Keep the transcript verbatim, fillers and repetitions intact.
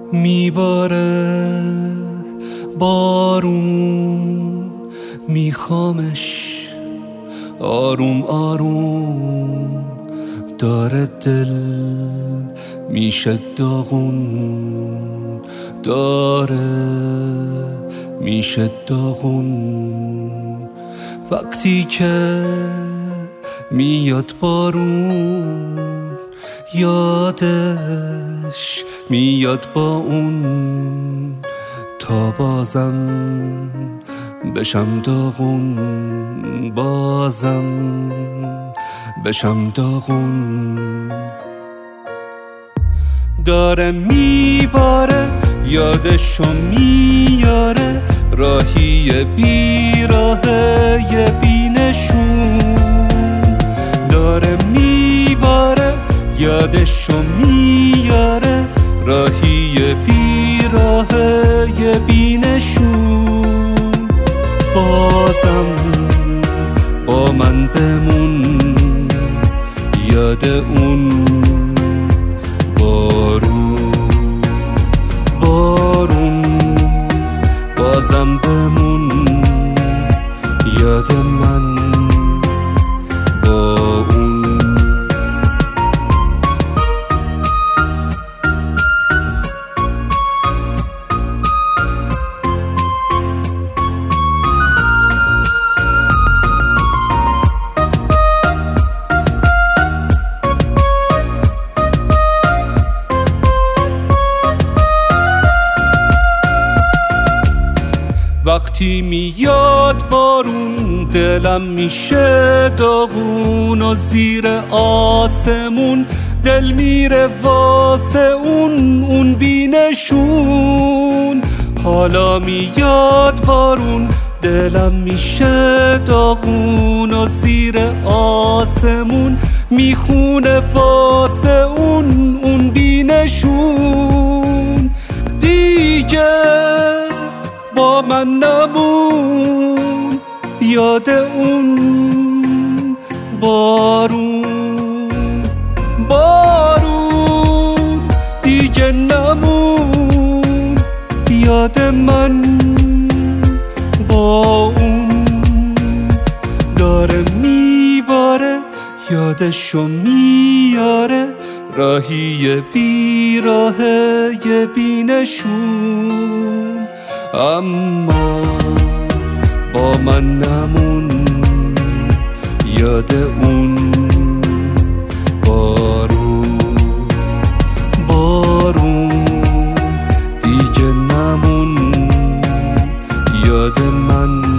میباره بارون، میخوامش آروم آروم، داره دل میشه داغون، داره میشه داغون. وقتی که میاد بارون یادش میاد با اون، تا بازم بشم داغون، بازم بشم داغون. داره میباره یادشو میاره، راهی بیراهه بینشون. داره میباره یادشو میاره، راهی بیراهه بینشون. بازم با من بمون، یاد اون بارون بارون. بازم بمون، یاد من با اون. وقتی میاد بارون دلم میشه داغون، و زیر آسمون دل میره واسه اون اون بینشون. حالا میاد بارون دلم میشه داغون، و زیر آسمون میخونه واسه اون اون بینشون. دیگه با من نمون، یاد اون بارون بارون. دیگه نمون، یاد من با اون. داره میباره یادشو میاره، راهی بیراهه بینشون. اما با من نمون، یاد اون بارون بارون. دیگه نمون، یاد من